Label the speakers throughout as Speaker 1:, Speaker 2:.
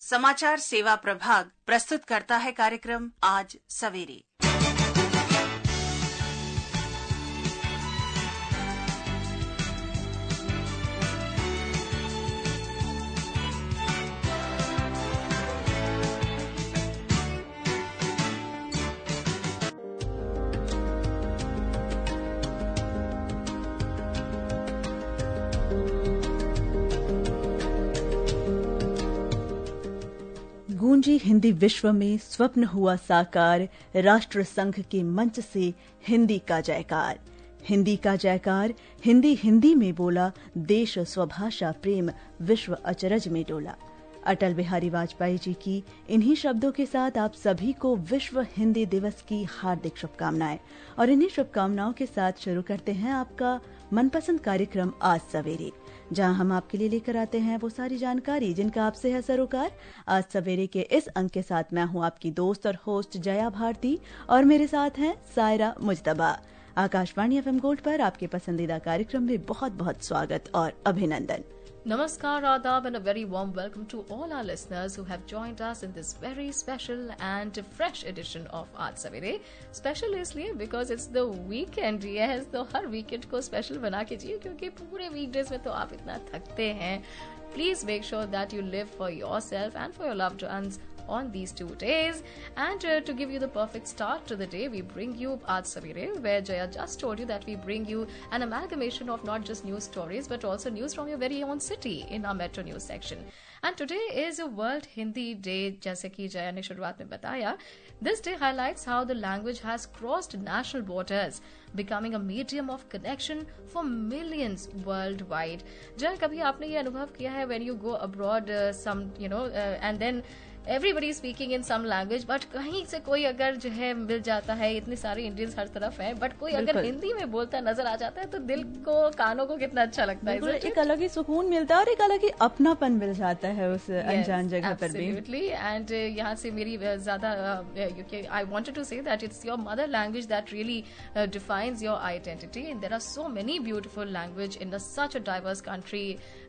Speaker 1: समाचार सेवा प्रभाग प्रस्तुत करता है कार्यक्रम आज सवेरे।
Speaker 2: गूंजी हिंदी विश्व में स्वप्न हुआ साकार, राष्ट्र संघ के मंच से हिंदी का जयकार। हिंदी का जयकार, हिंदी हिंदी में बोला, देश स्वभाषा प्रेम विश्व अचरज में डोला। अटल बिहारी वाजपेयी जी की इन्हीं शब्दों के साथ आप सभी को विश्व हिंदी दिवस की हार्दिक शुभकामनाएं। और इन्हीं शुभकामनाओं के साथ शुरू करते हैं आपका मनपसंद कार्यक्रम आज सवेरे, जहां हम आपके लिए लेकर आते हैं वो सारी जानकारी जिनका आपसे है सरोकार। आज सवेरे के इस अंक के साथ मैं हूं आपकी दोस्त और होस्ट जया भारती, और मेरे साथ हैं सायरा मुजतबा। आकाशवाणी FM गोल्ड पर आपके पसंदीदा कार्यक्रम में बहुत बहुत स्वागत और अभिनंदन।
Speaker 3: Namaskar, Adab, and a very warm welcome to all our listeners who have joined us in this very special and fresh edition of Aaj Savere. Special इसलिए because it's the weekend, yes, तो हर weekend को special बना के जिए, क्योंकि पूरे weekdays में तो आप इतना थकते हैं। Please make sure that you live for yourself and for your loved ones on these 2 days. And to give you the perfect start to the day, we bring you Aaj Savere, where Jaya just told you that we bring you an amalgamation of not just news stories but also news from your very own city in our Metro News section. And today is a World Hindi Day, जैसे कि जया ने शुरुआत में बताया. This day highlights how the language has crossed national borders, becoming a medium of connection for millions worldwide. Jaya, कभी आपने ये अनुभव किया है when you go abroad, and then everybody speaking in some language, but कहीं से कोई अगर जो है मिल जाता है, इतने सारे इंडियंस हर तरफ हैं, बट कोई अगर हिंदी में बोलता नजर आ जाता है तो दिल को, कानों को कितना अच्छा लगता है।
Speaker 2: एक अलग ही सुकून मिलता है और एक अलग ही अपनापन मिल जाता है उस अनजान जगह पर भी।
Speaker 3: एंड यहाँ से मेरी ज्यादा I wanted to say that it's your mother language that really defines your identity, and there are so many beautiful language in such a diverse country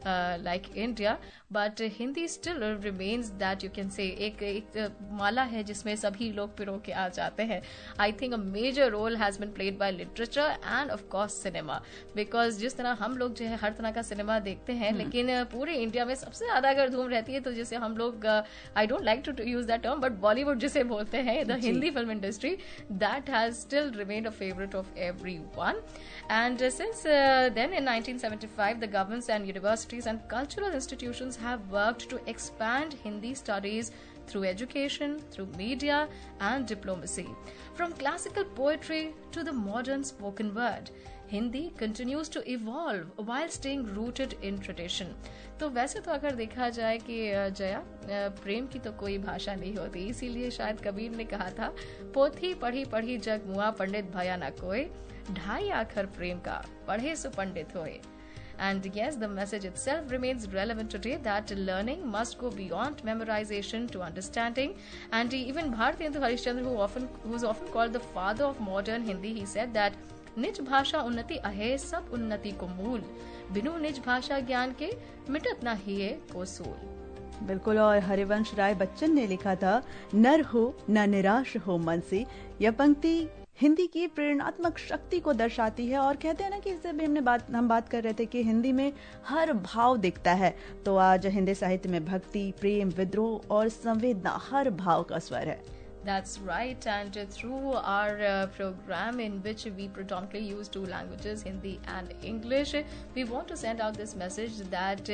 Speaker 3: like India, but Hindi still remains that you can say एक माला है जिसमें सभी लोग पिरो के आ जाते हैं। I think a major role has been played by literature and of course cinema, because जिस तरह हम लोग जो है हर तरह का सिनेमा देखते हैं, लेकिन पूरे इंडिया में सबसे ज्यादा अगर धूम रहती है तो जैसे हम लोग, I don't like to use that term, but Bollywood जिसे बोलते हैं, the Hindi film industry, that has still remained a favourite of everyone. And since then, in 1975, the governments and universities and cultural institutions have worked to expand Hindi studies through education, through media and diplomacy. From classical poetry to the modern spoken word, Hindi continues to evolve while staying rooted in tradition. तो वैसे तो अगर देखा जाए कि जया, प्रेम की तो कोई भाषा नहीं होती, इसीलिए शायद कबीर ने कहा था, पोथी पढ़ी पढ़ी जग मुआ, पंडित भया न कोई, ढाई आखर प्रेम का पढ़े सो पंडित होए. And yes, the message itself remains relevant today, that learning must go beyond memorization to understanding. And even Bharatendra Harishchandra, who's often called the father of modern Hindi, he said that निज भाषा उन्नति अहे, सब उन्नति को मूल, बिनु निज भाषा ज्ञान के मिटत ना हिए को सूल.
Speaker 2: बिल्कुल, और हरिवंश राय बच्चन ने लिखा था, नर हो न निराश हो मन से, यह पंक्ति हिंदी की प्रेरणात्मक शक्ति को दर्शाती है। और कहते हैं ना कि इससे भी हम बात कर रहे थे कि हिंदी में हर भाव दिखता है, तो आज हिंदी साहित्य में भक्ति, प्रेम, विद्रोह और संवेदना हर भाव का स्वर है।
Speaker 3: That's right, and through our program in which we predominantly use 2 languages, Hindi and English, we want to send out this message that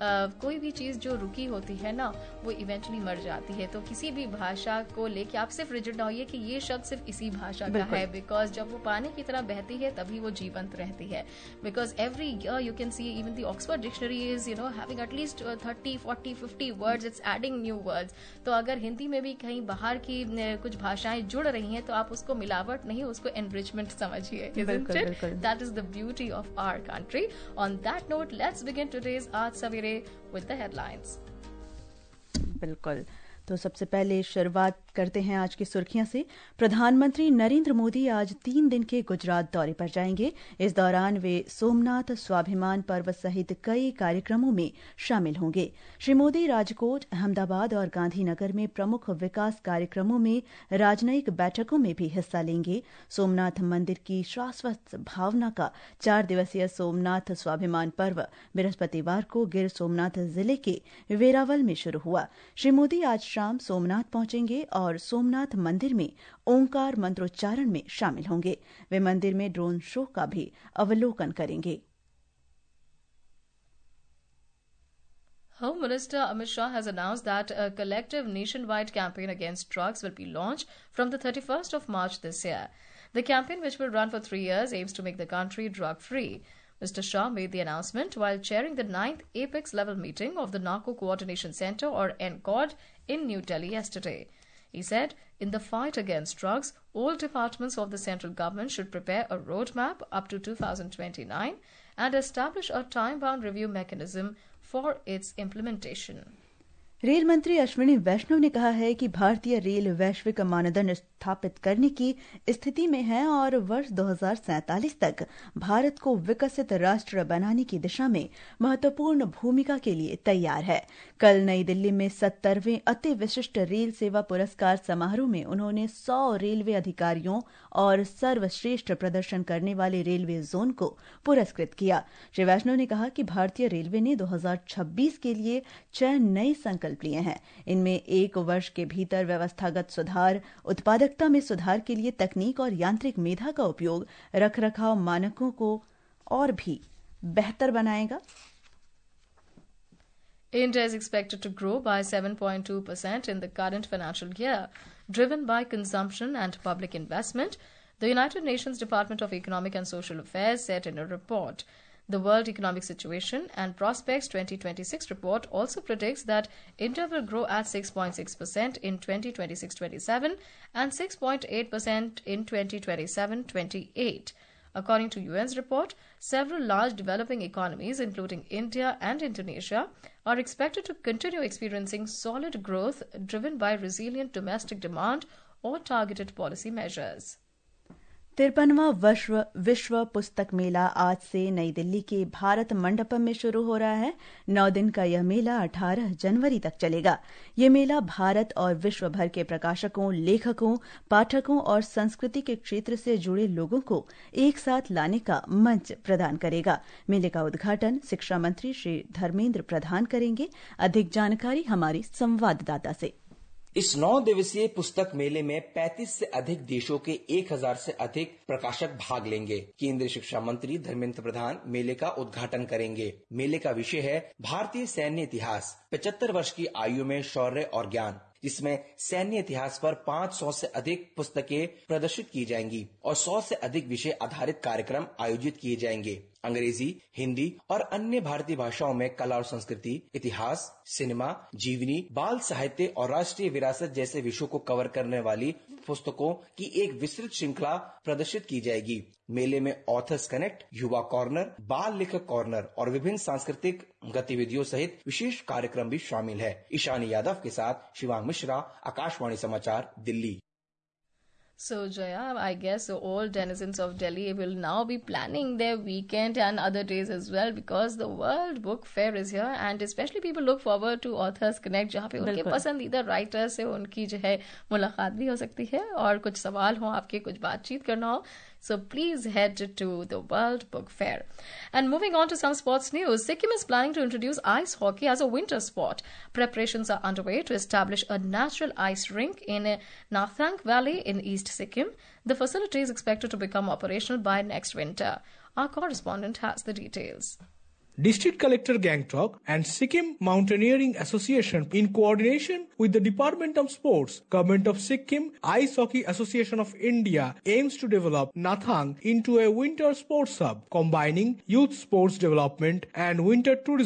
Speaker 3: कोई भी चीज़ जो रुकी होती है ना, वो इवेंचुअली मर जाती है। तो किसी भी भाषा को लेके आप सिर्फ रिजिड ना होइए कि ये शब्द सिर्फ इसी भाषा का है, बिकॉज जब वो पानी की तरह बहती है तभी वो जीवंत रहती है। Because every year you can see even the Oxford dictionary is having at least 30, 40, 50 words, it's adding new words. तो अगर हिंदी में भी कहीं बाहर की कुछ भाषाएं जुड़ रही हैं तो आप उसको मिलावट नहीं, उसको एनरिचमेंट समझिए। That is the beauty of our country. On that note, let's begin today's Aaj Savere with the headlines.
Speaker 2: बिल्कुल, तो सबसे पहले शुरुआत करते हैं आज की सुर्खियां से। प्रधानमंत्री नरेंद्र मोदी आज 3 दिन के गुजरात दौरे पर जाएंगे। इस दौरान वे सोमनाथ स्वाभिमान पर्व सहित कई कार्यक्रमों में शामिल होंगे। श्री मोदी राजकोट, अहमदाबाद और गांधीनगर में प्रमुख विकास कार्यक्रमों में राजनयिक बैठकों में भी हिस्सा लेंगे। सोमनाथ मंदिर की शाश्वत भावना का 4 दिवसीय सोमनाथ स्वाभिमान पर्व बृहस्पतिवार को गिर सोमनाथ जिले के वेरावल में शुरू हुआ। श्री मोदी आज शाम सोमनाथ पहुंचेंगे और सोमनाथ मंदिर में ओंकार मंत्रोच्चारण में शामिल होंगे। वे मंदिर में ड्रोन शो का भी अवलोकन करेंगे।
Speaker 3: Home Minister Amit Shah has announced that a collective nationwide campaign against drugs will be launched from the 31st of March this year. The campaign, which will run for 3 years, aims to make the country drug-free. Mr. Shah made the announcement while chairing the 9th apex-level meeting of the Narco Coordination Center, or NCOD, in New Delhi yesterday. He said, in the fight against drugs, all departments of the central government should prepare a roadmap up to 2029 and establish a time-bound review mechanism for its implementation.
Speaker 2: Rail मंत्री अश्विनी वैष्णव ने कहा है कि भारतीय rail वैश्विक मानदंड स्थापित करने की स्थिति में है और वर्ष 2047 तक भारत को विकसित राष्ट्र बनाने की दिशा में महत्वपूर्ण भूमिका के लिए तैयार है। कल नई दिल्ली में 70वें अति विशिष्ट रेल सेवा पुरस्कार समारोह में उन्होंने 100 रेलवे अधिकारियों और सर्वश्रेष्ठ प्रदर्शन करने वाले रेलवे जोन को पुरस्कृत किया। श्री वैष्णव ने कहा कि भारतीय रेलवे ने 2026 के लिए 6 नए संकल्प लिए हैं। इनमें 1 वर्ष के भीतर व्यवस्थागत सुधार, उत्पादकता में सुधार के लिए तकनीक और यांत्रिक मेधा का उपयोग, रखरखाव मानकों को और भी बेहतर बनाएगा।
Speaker 3: India is expected to grow by 7.2% in the current financial year, driven by consumption and public investment, the United Nations Department of Economic and Social Affairs said in a report. The World Economic Situation and Prospects 2026 report also predicts that India will grow at 6.6% in 2026-27 and 6.8% in 2027-28. According to UN's report, several large developing economies, including India and Indonesia, are expected to continue experiencing solid growth driven by resilient domestic demand or targeted policy measures.
Speaker 2: 53वां विश्व पुस्तक मेला आज से नई दिल्ली के भारत मंडपम में शुरू हो रहा है। 9 दिन का यह मेला 18 जनवरी तक चलेगा। यह मेला भारत और विश्व भर के प्रकाशकों, लेखकों, पाठकों और संस्कृति के क्षेत्र से जुड़े लोगों को एक साथ लाने का मंच प्रदान करेगा। मेले का उद्घाटन शिक्षा मंत्री श्री धर्मेंद्र प्रधान करेंगे। अधिक जानकारी हमारी संवाददाता से।
Speaker 4: इस 9 दिवसीय पुस्तक मेले में 35 से अधिक देशों के 1000 से अधिक प्रकाशक भाग लेंगे। केंद्रीय शिक्षा मंत्री धर्मेंद्र प्रधान मेले का उद्घाटन करेंगे। मेले का विषय है भारतीय सैन्य इतिहास, 75 वर्ष की आयु में शौर्य और ज्ञान, जिसमें सैन्य इतिहास पर 500 से अधिक पुस्तकें प्रदर्शित की जाएंगी और 100 से अधिक विषय आधारित कार्यक्रम आयोजित किए जाएंगे। अंग्रेजी, हिंदी और अन्य भारतीय भाषाओं में कला और संस्कृति, इतिहास, सिनेमा, जीवनी, बाल साहित्य और राष्ट्रीय विरासत जैसे विषयों को कवर करने वाली पुस्तकों की एक विस्तृत श्रृंखला प्रदर्शित की जाएगी। मेले में ऑथर्स कनेक्ट, युवा कॉर्नर, बाल लेखक कॉर्नर और विभिन्न सांस्कृतिक गतिविधियों सहित विशेष कार्यक्रम भी शामिल है। ईशानी यादव के साथ शिवांग मिश्रा, आकाशवाणी समाचार, Delhi.
Speaker 3: So, Jaya, I guess all denizens of Delhi will now be planning their weekend and other days as well, because the World Book Fair is here and especially people look forward to Authors Connect, जहाँ पे उनके पसंदीदा writer से उनकी जो है मुलाकात भी हो सकती है और कुछ सवाल हो आपके, कुछ बातचीत करना हो. So please head to the World Book Fair. And moving on to some sports news, Sikkim is planning to introduce ice hockey as a winter sport. Preparations are underway to establish a natural ice rink in Nathang Valley in East Sikkim. The facility is expected to become operational by next winter. Our correspondent has the details.
Speaker 5: District Collector Gangtok and Sikkim Mountaineering Association, in coordination with the Department of Sports, Government of Sikkim, Ice Hockey Association of India, aims to develop Nathang into a winter sports hub, combining youth sports development and winter tourism.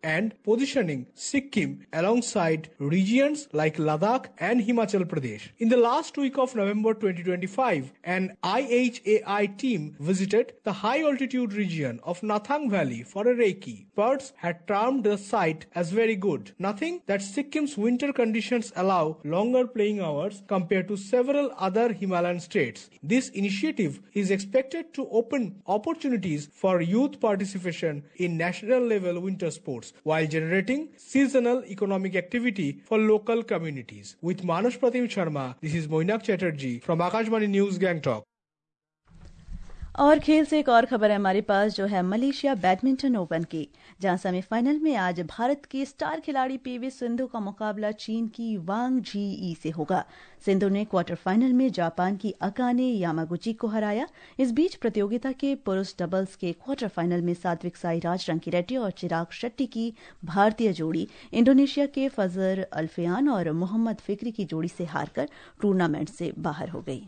Speaker 5: and positioning Sikkim alongside regions like Ladakh and Himachal Pradesh. In the last week of November 2025, an IHAI team visited the high-altitude region of Nathang Valley for a recce. Birds had termed the site as very good, nothing that Sikkim's winter conditions allow longer playing hours compared to several other Himalayan states. This initiative is expected to open opportunities for youth participation in national level winter sports while generating seasonal economic activity for local communities. With Manas Pratim Sharma, this is Moinak Chatterjee from Akashvani News, Gangtok.
Speaker 2: और खेल से एक और खबर है हमारे पास, जो है मलेशिया बैडमिंटन ओपन की, जहां सेमीफाइनल में आज भारत की स्टार खिलाड़ी पीवी सिंधु का मुकाबला चीन की वांग झी से होगा। सिंधु ने क्वार्टर फाइनल में जापान की अकाने यामागुची को हराया। इस बीच प्रतियोगिता के पुरुष डबल्स के क्वार्टर फाइनल में सात्विक साईराज रंकीरेड्डी और चिराग शेट्टी की भारतीय जोड़ी इंडोनेशिया के फजर अल्फियान और मोहम्मद फिक्री की जोड़ी से हारकर टूर्नामेंट से बाहर हो गई।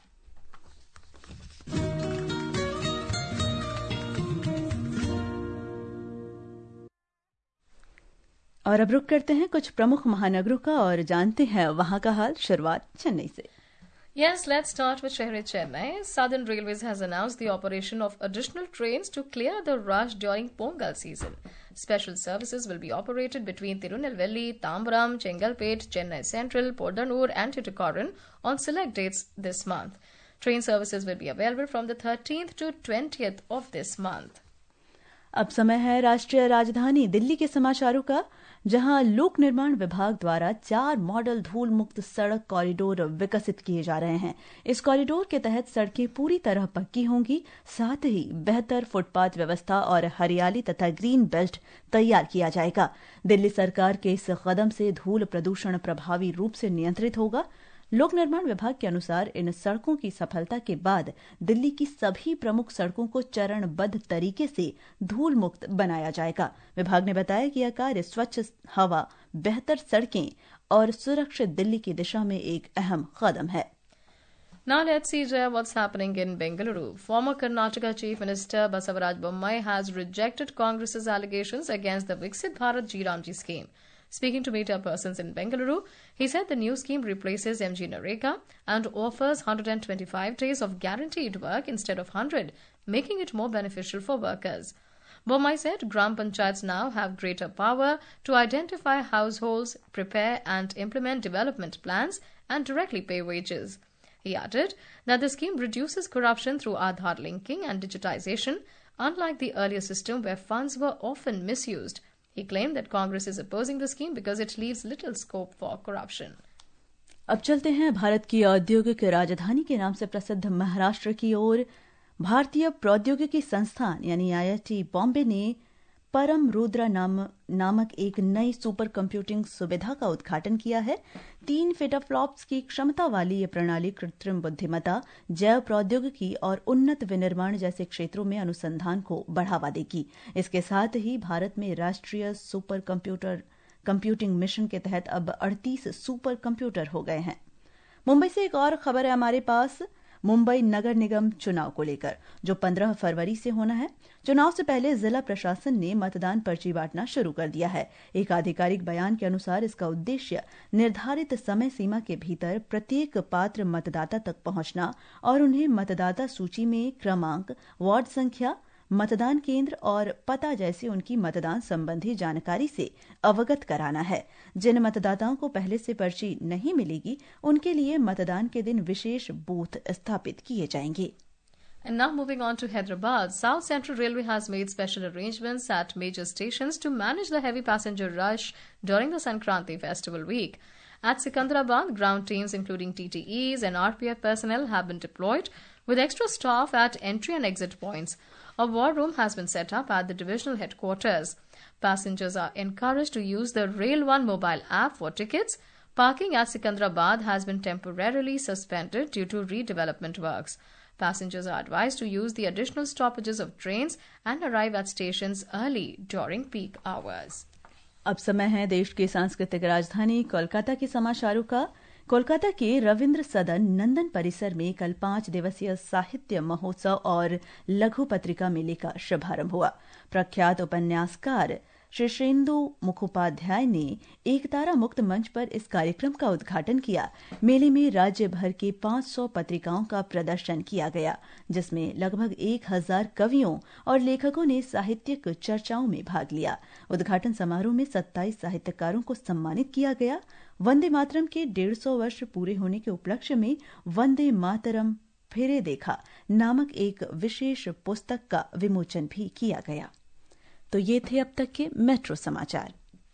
Speaker 2: और अब रुक करते हैं कुछ प्रमुख महानगरों का और जानते हैं वहां का हाल। शुरुआत चेन्नई से।
Speaker 3: Yes, let's start with Shehri Chennai. Southern Railways has announced the operation of additional trains to clear the rush during Pongal season. Special services will be operated between Tirunelveli, Tambaram, Chengalpet, Chennai Central, Pordanur and Tuticorin on select dates this month. Train services will be available from the 13th to 20th of this month.
Speaker 2: अब समय है राष्ट्रीय राजधानी दिल्ली के समाचारों का, जहां लोक निर्माण विभाग द्वारा 4 मॉडल धूल मुक्त सड़क कॉरिडोर विकसित किए जा रहे हैं। इस कॉरिडोर के तहत सड़कें पूरी तरह पक्की होंगी, साथ ही बेहतर फुटपाथ व्यवस्था और हरियाली तथा ग्रीन बेल्ट तैयार किया जाएगा। दिल्ली सरकार के इस कदम से धूल प्रदूषण प्रभावी रूप से नियंत्रित होगा। लोक निर्माण विभाग के अनुसार इन सड़कों की सफलता के बाद दिल्ली की सभी प्रमुख सड़कों को चरणबद्ध तरीके से धूल मुक्त बनाया जाएगा। विभाग ने बताया कि यह कार्य स्वच्छ हवा, बेहतर सड़कें और सुरक्षित दिल्ली की दिशा में एक अहम कदम है।
Speaker 3: Now let's see what's happening in Bengaluru. Former Karnataka Chief Minister Basavaraj Bommai has rejected Congress's allegations against the Viksit Bharat G-Ramji scheme. Speaking to media persons in Bengaluru, he said the new scheme replaces MG Nareka and offers 125 days of guaranteed work instead of 100, making it more beneficial for workers. Bommai said Gram Panchayats now have greater power to identify households, prepare and implement development plans, and directly pay wages. He added that the scheme reduces corruption through Aadhaar linking and digitization, unlike the earlier system where funds were often misused. He claimed that Congress is opposing the scheme because it leaves little scope for corruption.
Speaker 2: अब चलते हैं भारत की औद्योगिक राजधानी के नाम से प्रसिद्ध महाराष्ट्र की ओर। भारतीय प्रौद्योगिकी संस्थान यानी IIT बॉम्बे ने परम रुद्रा नामक एक नई सुपर कंप्यूटिंग सुविधा का उद्घाटन किया है। 3 पेटाफ्लॉप्स की क्षमता वाली ये प्रणाली कृत्रिम बुद्धिमत्ता, जैव प्रौद्योगिकी और उन्नत विनिर्माण जैसे क्षेत्रों में अनुसंधान को बढ़ावा देगी। इसके साथ ही भारत में राष्ट्रीय सुपर कंप्यूटिंग मिशन के तहत अब 38 सुपर कंप्यूटर हो गए हैं। मुंबई से एक और खबर है हमारे पास, मुंबई नगर निगम चुनाव को लेकर, जो 15 फरवरी से होना है। चुनाव से पहले जिला प्रशासन ने मतदान पर्ची बांटना शुरू कर दिया है। एक आधिकारिक बयान के अनुसार इसका उद्देश्य निर्धारित समय सीमा के भीतर प्रत्येक पात्र मतदाता तक पहुंचना और उन्हें मतदाता सूची में क्रमांक, वार्ड संख्या, मतदान केंद्र और पता जैसी उनकी मतदान संबंधी जानकारी से अवगत कराना है। जिन मतदाताओं को पहले से पर्ची नहीं मिलेगी, उनके लिए मतदान के दिन विशेष बूथ स्थापित किए जाएंगे।
Speaker 3: And now moving on to Hyderabad, South Central Railway has made special arrangements at major stations to manage the heavy passenger rush during the Sankranti festival week. At Sikandrabad, ground teams including TTEs and RPF personnel have been deployed with extra staff at entry and exit points. A war room has been set up at the divisional headquarters. Passengers are encouraged to use the Rail One mobile app for tickets. Parking at Sikandrabad has been temporarily suspended due to redevelopment works. Passengers are advised to use the additional stoppages of trains and arrive at stations early during peak hours.
Speaker 2: अब समय है देश की सांस्कृतिक राजधानी कोलकाता के समाचारों का। कोलकाता के रविंद्र सदन नंदन परिसर में कल 5 दिवसीय साहित्य महोत्सव और लघु पत्रिका मेले का शुभारंभ हुआ। प्रख्यात उपन्यासकार श्री श्रींदु मुखोपाध्याय ने एकतारा मुक्त मंच पर इस कार्यक्रम का उद्घाटन किया। मेले में राज्य भर के 500 पत्रिकाओं का प्रदर्शन किया गया, जिसमें लगभग 1000 कवियों और लेखकों ने साहित्यिक चर्चाओं में भाग लिया। उद्घाटन समारोह में 27 साहित्यकारों को सम्मानित किया गया। वंदे मातरम के 150 वर्ष पूरे होने के उपलक्ष्य में वंदे मातरम फिरे देखा नामक एक विशेष पुस्तक का विमोचन भी किया गया। तो ये थे अब तक के मेट्रो समाचार।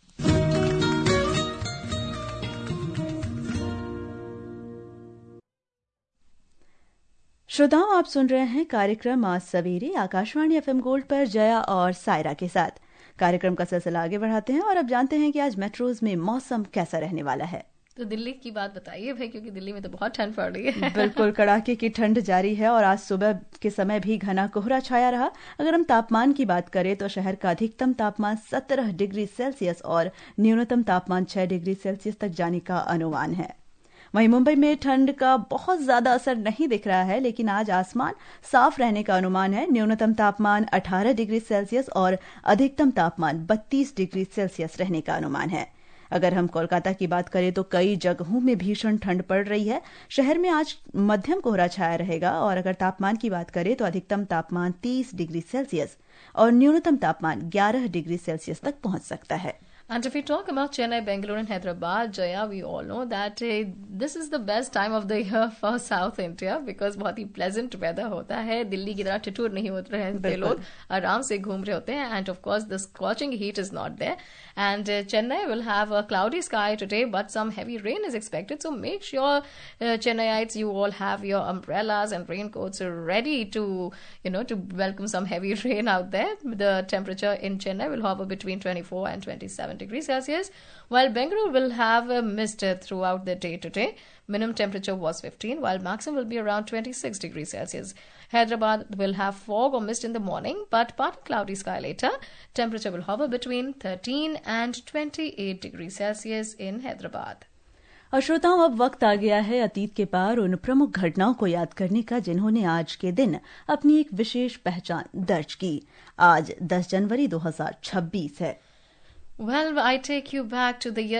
Speaker 2: श्रोताओं, आप सुन रहे हैं कार्यक्रम आज सवेरे आकाशवाणी एफएम गोल्ड पर जया और सायरा के साथ। कार्यक्रम का सिलसिला आगे बढ़ाते हैं और अब जानते हैं कि आज मेट्रोज में मौसम कैसा रहने वाला है।
Speaker 3: तो दिल्ली की बात बताइए भाई, क्योंकि दिल्ली में तो बहुत ठंड पड़ रही है।
Speaker 2: बिल्कुल, कड़ाके की ठंड जारी है और आज सुबह के समय भी घना कोहरा छाया रहा। अगर हम तापमान की बात करें तो शहर का अधिकतम तापमान 17 डिग्री सेल्सियस और न्यूनतम तापमान 6 डिग्री सेल्सियस तक जाने का अनुमान है। वहीं मुंबई में ठंड का बहुत ज्यादा असर नहीं दिख रहा है, लेकिन आज आसमान साफ रहने का अनुमान है। न्यूनतम तापमान 18 डिग्री सेल्सियस और अधिकतम तापमान 32 डिग्री सेल्सियस रहने का अनुमान है। अगर हम कोलकाता की बात करें तो कई जगहों में भीषण ठंड पड़ रही है। शहर में आज मध्यम कोहरा छाया रहेगा और अगर तापमान की बात करें तो अधिकतम तापमान 30 डिग्री सेल्सियस और न्यूनतम तापमान 11 डिग्री सेल्सियस तक पहुंच सकता है।
Speaker 3: And if we talk about Chennai, Bangalore and Hyderabad, Jaya, we all know that this is the best time of the year for South India because बहुत ही pleasant weather होता है। दिल्ली की तरह ठिठुर नहीं होते हैं लोग, आराम से घूम रहे होते हैं। And of course, the scorching heat is not there. And Chennai will have a cloudy sky today, but some heavy rain is expected. So make sure Chennaiites, you all have your umbrellas and raincoats ready to, to welcome some heavy rain out there. The temperature in Chennai will hover between 24 and 27 degrees Celsius, while Bengaluru will have a mist throughout the day today. Minimum temperature was 15, while maximum will be around 26 degrees Celsius. Hyderabad will have fog or mist in the morning, but partly cloudy sky later. Temperature will hover between 13 and 28 degrees Celsius in Hyderabad.
Speaker 2: और श्रोताओं, अब वक्त आ गया है अतीत के पार उन प्रमुख घटनाओं को याद करने का जिन्होंने आज के दिन अपनी एक विशेष पहचान दर्ज की। आज 10 जनवरी 2026 है।
Speaker 3: Well, I take you back to the year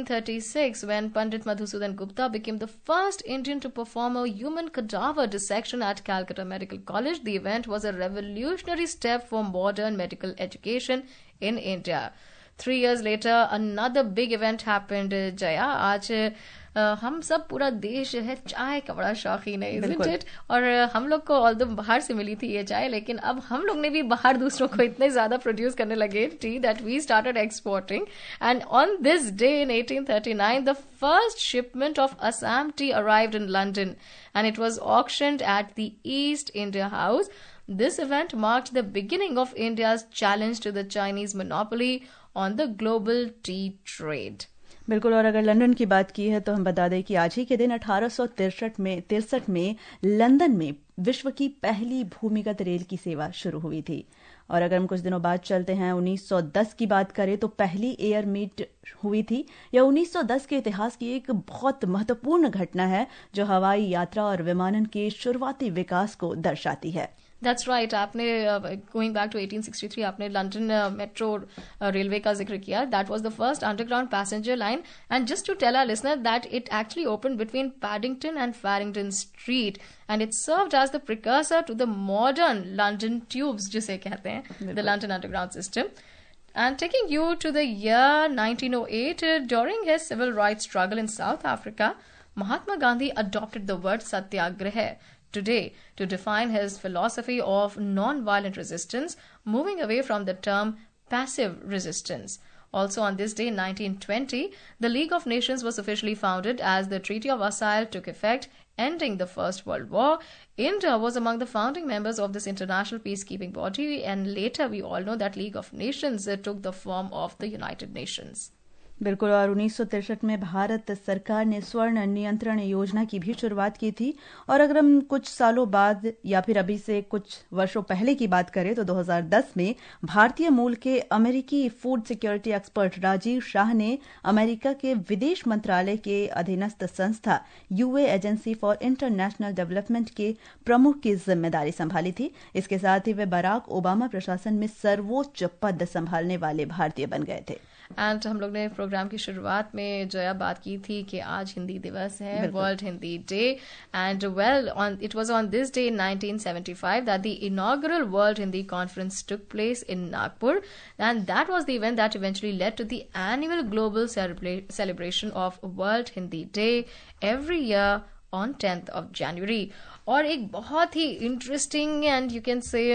Speaker 3: 1836 when Pandit Madhusudan Gupta became the first Indian to perform a human cadaver dissection at Calcutta Medical College. The event was a revolutionary step for modern medical education in India. 3 years later, another big event happened, Jaya. आज हम सब पूरा देश है चाय का बड़ा शौकीन है, isn't it? और हम लोग को ऑल्दो बाहर से मिली थी ये चाय, लेकिन अब हम लोग ने भी बाहर दूसरों को इतने ज्यादा प्रोड्यूस करने लगे टी that we started exporting. And on this day in 1839, the first shipment of Assam tea arrived in London and it was auctioned at the East India House. This event marked the beginning of India's challenge to the Chinese monopoly on the global tea trade.
Speaker 2: बिल्कुल, और अगर London की बात की है तो हम बता दें कि आज ही के दिन 1863 में लंदन में विश्व की पहली भूमिगत रेल की सेवा शुरू हुई थी। और अगर हम कुछ दिनों बाद चलते हैं 1910 की बात करें तो पहली एयर मीट हुई थी। यह 1910 के इतिहास की एक बहुत महत्वपूर्ण घटना है जो हवाई यात्रा और विमानन के शुरुआती विकास को दर्शाती है।
Speaker 3: That's right. आपने going back to 1863 आपने लंदन मेट्रो रेलवे का जिक्र किया. That was the first underground passenger line. And just to tell our listener that it actually opened between Paddington and Farringdon Street, and it served as the precursor to the modern London tubes, जिसे कहते हैं, the London Underground system. And taking you to the year 1908, during his civil rights struggle in South Africa, Mahatma Gandhi adopted the word satyagraha today to define his philosophy of non-violent resistance, moving away from the term passive resistance. Also on this day in 1920, the League of Nations was officially founded as the Treaty of Versailles took effect, ending the First World War. India was among the founding members of this international peacekeeping body, and later we all know that League of Nations took the form of the United Nations.
Speaker 2: बिल्कुल। और 1963 में भारत सरकार ने स्वर्ण नियंत्रण योजना की भी शुरुआत की थी। और अगर हम कुछ सालों बाद या फिर अभी से कुछ वर्षों पहले की बात करें तो 2010 में भारतीय मूल के अमेरिकी food security expert Rajiv Shah ने अमेरिका के विदेश मंत्रालय के अधीनस्थ संस्था यूए एजेंसी फॉर इंटरनेशनल डेवलपमेंट के प्रमुख की जिम्मेदारी संभाली थी। इसके साथ ही वे बराक ओबामा प्रशासन में सर्वोच्च पद संभालने वाले भारतीय बन गए थे।
Speaker 3: एंड हम लोग ने प्रोग्राम की शुरुआत में जो बात की थी कि आज हिंदी दिवस है, world Hindi day. And well, it was on this day in 1975 that the inaugural World Hindi Conference took place in Nagpur, and that was the event that eventually led to the annual global celebration of World Hindi Day every year on 10th of January. और एक बहुत ही interesting and you can say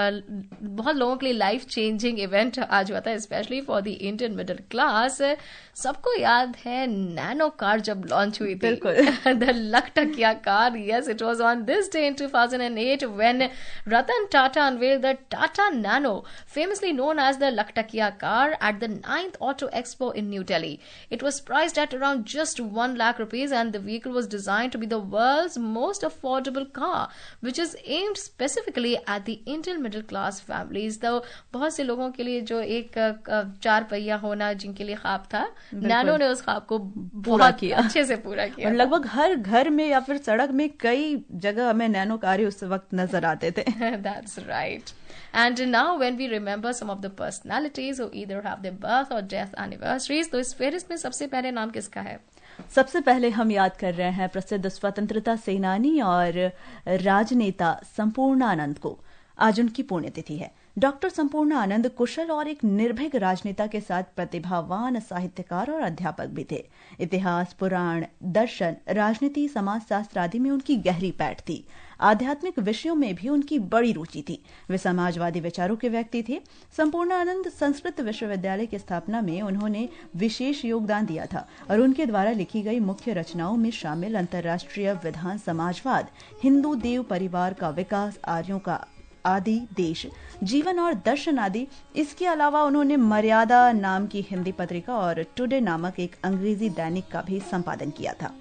Speaker 3: बहुत लोगों के लिए life changing event आज हुआ था, specially for the Indian middle class. सबको याद है नैनो कार जब लॉन्च हुई थी, द लखटकिया car. Yes, it was on this day in 2008 when Ratan Tata unveiled the Tata Nano, famously known as the लखटकिया car, at the 9th Auto Expo in New Delhi. It was priced at around just 1 lakh rupees, and the vehicle was designed to be the world's most affordable car, which is aimed specifically at the Indian middle class families. तो बहुत से लोगों के लिए जो एक 4 पहिया होना जिनके लिए ख्वाब था, नैनो ने उस ख्वाब को बहुत अच्छे से पूरा किया।
Speaker 2: और लगभग हर घर में या फिर सड़क में कई जगह हमें नैनो कारें उस वक्त नजर आते थे।
Speaker 3: That's right. And now when we remember some of the personalities who either have their birth or death anniversaries, तो इस फेरिस्त में सबसे पहले नाम किसका है?
Speaker 2: सबसे पहले हम याद कर रहे हैं प्रसिद्ध स्वतंत्रता सेनानी और राजनेता संपूर्णानंद को। आज उनकी पुण्यतिथि है। डॉक्टर संपूर्णानंद कुशल और एक निर्भीक राजनेता के साथ प्रतिभावान साहित्यकार और अध्यापक भी थे। इतिहास, पुराण, दर्शन, राजनीति, समाजशास्त्र आदि में उनकी गहरी पैठ थी। आध्यात्मिक विषयों में भी उनकी बड़ी रुचि थी। वे समाजवादी विचारों के व्यक्ति थे। संपूर्णानंद संस्कृत विश्वविद्यालय की स्थापना में उन्होंने विशेष योगदान दिया था और उनके द्वारा लिखी गई मुख्य रचनाओं में शामिल अंतर्राष्ट्रीय विधान, समाजवाद, हिंदू देव परिवार का विकास, आर्यों का आदि देश, जीवन और दर्शन आदि। इसके अलावा उन्होंने मर्यादा नाम की हिंदी पत्रिका और टुडे नामक एक अंग्रेजी दैनिक का भी संपादन किया था।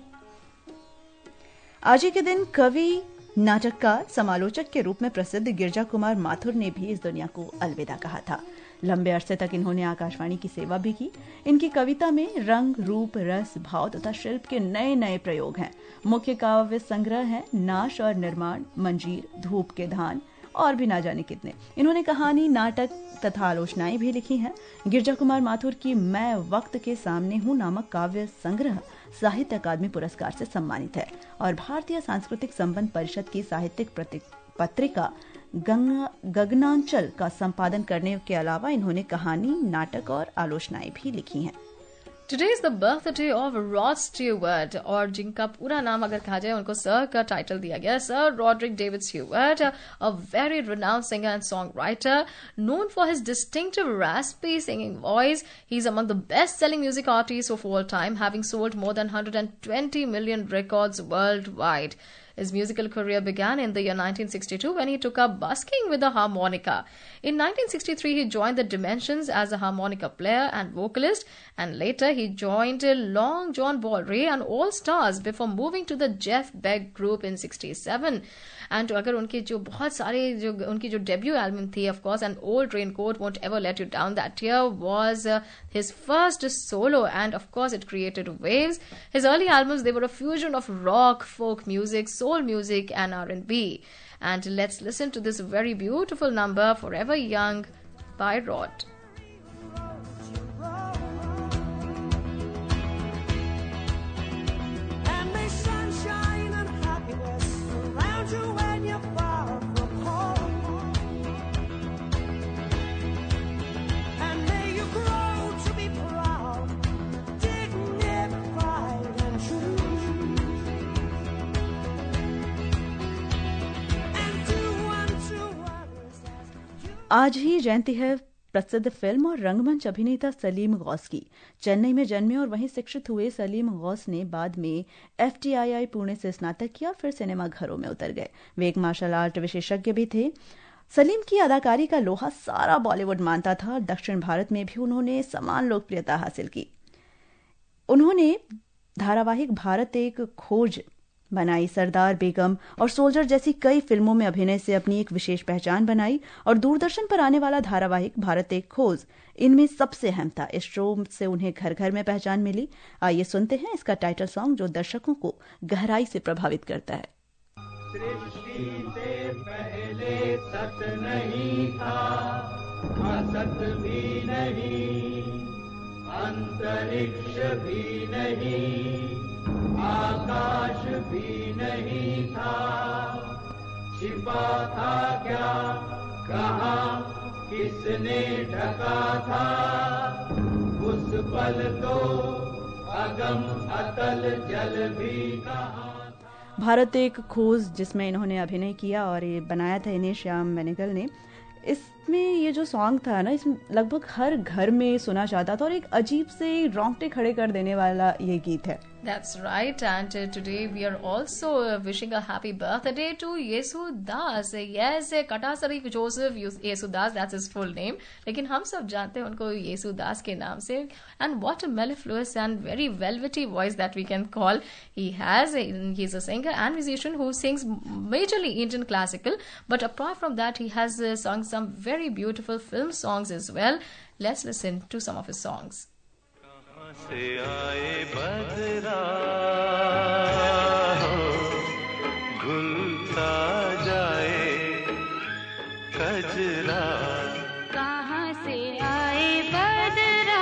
Speaker 2: आज ही के दिन कवि, नाटककार, समालोचक के रूप में प्रसिद्ध गिरजा कुमार माथुर ने भी इस दुनिया को अलविदा कहा था। लंबे अरसे तक इन्होंने आकाशवाणी की सेवा भी की। इनकी कविता में रंग, रूप, रस, भाव तथा शिल्प के नए नए प्रयोग हैं। मुख्य काव्य संग्रह हैं नाश और निर्माण, मंजीर, धूप के धान और भी ना जाने कितने। इन्होंने कहानी, नाटक तथा आलोचनाएं भी लिखी हैं। गिरजा कुमार माथुर की मैं वक्त के सामने हूँ नामक काव्य संग्रह साहित्य अकादमी पुरस्कार से सम्मानित है और भारतीय सांस्कृतिक संबंध परिषद की साहित्यिक पत्रिका गगनांचल का संपादन करने के अलावा इन्होंने कहानी, नाटक और आलोचनाएं भी लिखी हैं।
Speaker 3: Today is the birthday of Rod Stewart, और जिनका पूरा नाम अगर कहा जाए उनको सर का टाइटल दिया गया, sir Roderick David Stewart, a very renowned singer and songwriter known for his distinctive raspy singing voice. He's among the best-selling music artists of all time, having sold more than 120 million records worldwide. His musical career began in the year 1962 when he took up busking with the harmonica. In 1963, he joined the Dimensions as a harmonica player and vocalist, and later he joined Long John Baldry and All Stars before moving to the Jeff Beck Group in 1967. And अगर उनके जो बहुत सारे जो उनकी जो debut album थी, of course, and Old Raincoat Won't Ever Let You Down, that year was his first solo, and of course it created waves. His early albums, they were a fusion of rock, folk music, soul music and R&B. And let's listen to this very beautiful number, Forever Young by Rod.
Speaker 2: आज ही जयंती है प्रसिद्ध film और रंगमंच अभिनेता सलीम गौस की। चेन्नई में जन्मे और वहीं शिक्षित हुए सलीम गौस ने बाद में FTII पुणे से स्नातक किया, फिर सिनेमा घरों में उतर गए। वे एक मार्शल आर्ट विशेषज्ञ भी थे। सलीम की अदाकारी का लोहा सारा बॉलीवुड मानता था। दक्षिण भारत में भी उन्होंने समान लोकप्रियता हासिल की। उन्होंने धारावाहिक भारत एक खोज बनाई, सरदार बेगम और सोल्जर जैसी कई फिल्मों में अभिनय से अपनी एक विशेष पहचान बनाई और दूरदर्शन पर आने वाला धारावाहिक भारत एक खोज इनमें सबसे अहम था। इस शो से उन्हें घर घर में पहचान मिली। आइए सुनते हैं इसका टाइटल सॉन्ग जो दर्शकों को गहराई से प्रभावित करता है।
Speaker 6: सृष्टि से पहले सत नहीं था, असत भी नहीं, अंतरिक्ष भी नहीं, आकाश भी नहीं था, छिपा था क्या, कहाँ, किसने ढका था, उस पल तो अगम अतल जल भी कहाँ।
Speaker 2: भारत एक खोज जिसमें इन्होंने अभिनय किया और ये बनाया था इन्हें श्याम बेनेगल ने। इसमें ये जो सॉन्ग था ना, इसमें लगभग हर घर में सुना जाता था और एक अजीब से रोंगटे खड़े कर देने वाला ये गीत है।
Speaker 3: That's right, and today we are also wishing a happy birthday to Yesu Das. Yes, Katasari Joseph Yesu Das, that's his full name. लेकिन हम सब जानते हैं उनको येसु दास के नाम से. And what a mellifluous and very velvety voice that we can call he has. He's a singer and musician who sings majorly Indian classical, but apart from that he has sung some very beautiful film songs as well. Let's listen to some of his songs.
Speaker 6: से आए बदरा घुलता जाए कजरा,
Speaker 7: कहाँ से आए बदरा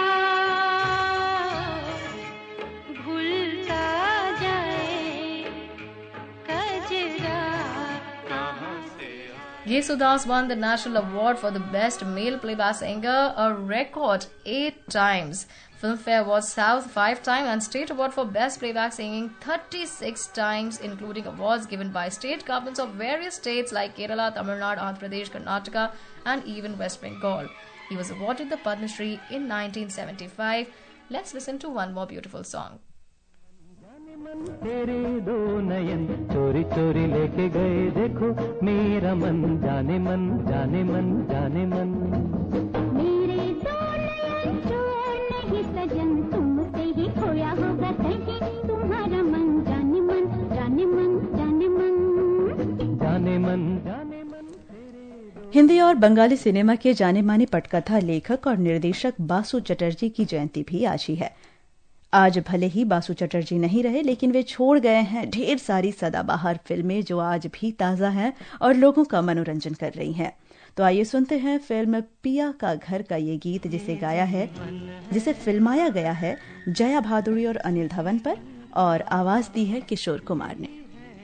Speaker 7: घुलता जाए कजरा, कहाँ से।
Speaker 3: Yesu Das won the National Award for the Best Male Playback Singer, a record 8 times. Filmfare Awards South 5 times and State Award for Best Playback Singing 36 times, including awards given by state governments of various states like Kerala, Tamil Nadu, Andhra Pradesh, Karnataka and even West Bengal. He was awarded the Padma Shri in 1975. Let's listen to one more beautiful song.
Speaker 6: तेरे दो नयन चोरी चोरी लेके गए, देखो मेरा मन जाने मन जाने मन जाने मन।
Speaker 7: मेरे दो नयन चोर नहीं सजन, तुमसे ही खोया होगा कहीं तुम्हारा मन, जाने मन जाने मन जाने मन
Speaker 6: जाने मन जाने मन।
Speaker 2: हिंदी और बंगाली सिनेमा के जाने माने पटकथा लेखक और निर्देशक बासु चटर्जी की जयंती भी आज ही है। आज भले ही बासु चटर्जी नहीं रहे, लेकिन वे छोड़ गए हैं ढेर सारी सदाबहार फिल्में जो आज भी ताज़ा हैं और लोगों का मनोरंजन कर रही हैं। तो आइए सुनते हैं फिल्म पिया का घर का ये गीत जिसे फिल्माया गया है जया भादुड़ी और अनिल धवन पर और आवाज दी है किशोर कुमार ने।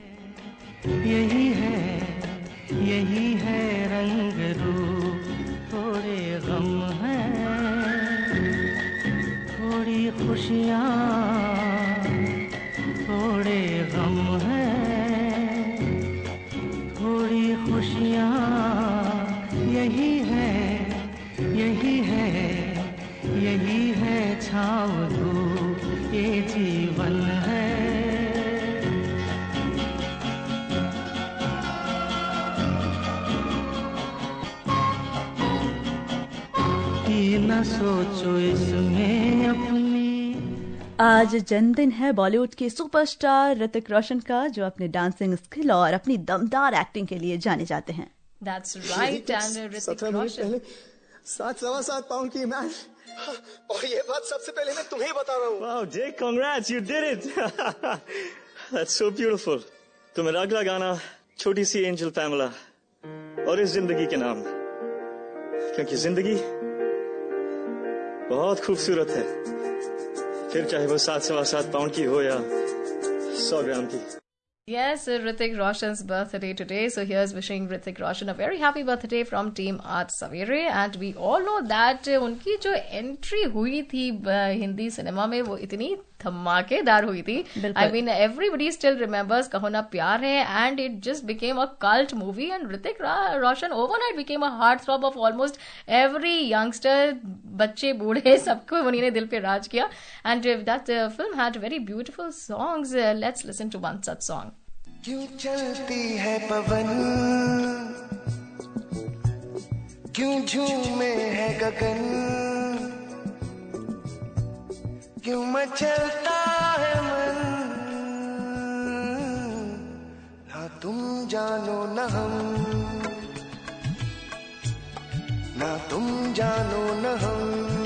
Speaker 6: यही है रंग रूप, थोड़े गम है थोड़ी खुशियाँ, थोड़े गम है थोड़ी खुशियाँ, यही है छाँव धूप, ये जीवन है। न सोचो इसमें अपनी।
Speaker 2: आज जन्मदिन है बॉलीवुड के सुपरस्टार ऋतिक रोशन का, जो अपने डांसिंग स्किल और अपनी दमदार एक्टिंग के लिए जाने जाते हैं।
Speaker 3: That's right, and Hrithik Roshan.
Speaker 8: 7.25 pound की मैन, और ये बात सबसे पहले मैं तुम्हें बता रहा हूँ।
Speaker 9: Wow, Jake, congrats, you did it. That's so beautiful. तो मेरा अगला गाना छोटी सी एंजल पैमला और इस जिंदगी के नाम, क्योंकि जिंदगी बहुत खूबसूरत है, फिर चाहे वो 7.25 पाउंड की हो या 100 ग्राम की।
Speaker 3: Yes, Hrithik Roshan's birthday today. So here's wishing Hrithik Roshan a very happy birthday from Team Aaj Savere. And we all know that उनकी जो एंट्री हुई थी हिंदी सिनेमा में वो इतनी धमाकेदार हुई थी. I mean, everybody still remembers कहो ना प्यार है, and it just became a cult movie. And Hrithik Roshan overnight became a heartthrob of almost every youngster. बच्चे बूढ़े सबको उन्हीं ने दिल पे राज किया. And that film had very beautiful songs. Let's listen to one such song.
Speaker 8: क्यों चलती है पवन, क्यों झूमे है गगन,
Speaker 10: क्यों मचलता है मन, ना तुम जानो ना हम, ना तुम जानो ना हम।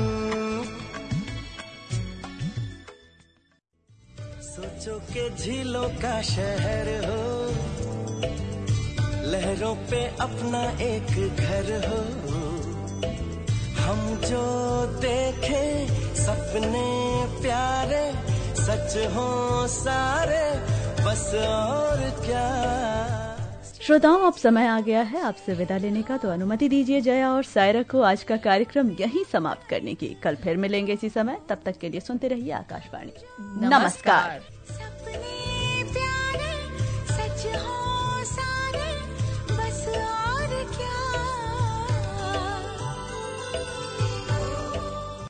Speaker 10: सोचो के झीलों का शहर हो, लहरों पे अपना एक घर हो, हम जो देखें सपने प्यारे सच हो सारे, बस और क्या।
Speaker 2: श्रोताओं, अब समय आ गया है आपसे विदा लेने का, तो अनुमति दीजिए जया और सायरा को आज का कार्यक्रम यहीं समाप्त करने की। कल फिर मिलेंगे इसी समय, तब तक के लिए सुनते रहिए आकाशवाणी। नमस्कार।
Speaker 7: सपने प्यारे सच हो